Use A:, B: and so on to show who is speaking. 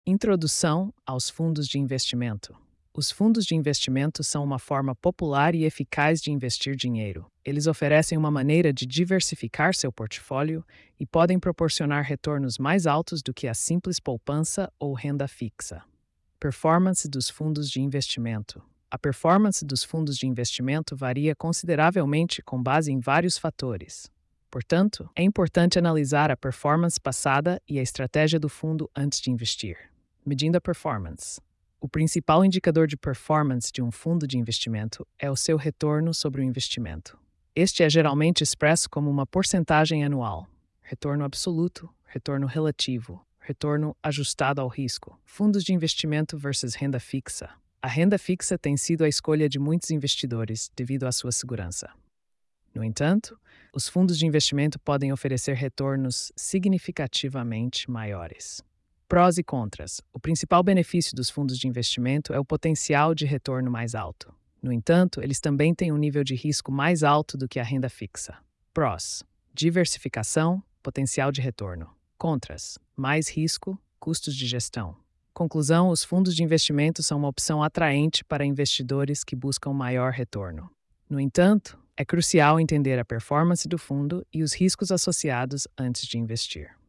A: Introdução aos fundos de investimento. Os fundos de investimento são uma forma popular e eficaz de investir dinheiro. Eles oferecem uma maneira de diversificar seu portfólio e podem proporcionar retornos mais altos do que a simples poupança ou renda fixa. Performance dos fundos de investimento. A performance dos fundos de investimento varia consideravelmente com base em vários fatores. Portanto, é importante analisar a performance passada e a estratégia do fundo antes de investir. Medindo a performance. O principal indicador de performance de um fundo de investimento é o seu retorno sobre o investimento. Este é geralmente expresso como uma porcentagem anual, retorno absoluto, retorno relativo, retorno ajustado ao risco. Fundos de investimento versus renda fixa. A renda fixa tem sido a escolha de muitos investidores devido à sua segurança. No entanto, os fundos de investimento podem oferecer retornos significativamente maiores. Prós e contras. O principal benefício dos fundos de investimento é o potencial de retorno mais alto. No entanto, eles também têm um nível de risco mais alto do que a renda fixa. Prós: diversificação, potencial de retorno. Contras: mais risco, custos de gestão. Conclusão: os fundos de investimento são uma opção atraente para investidores que buscam maior retorno. No entanto, é crucial entender a performance do fundo e os riscos associados antes de investir.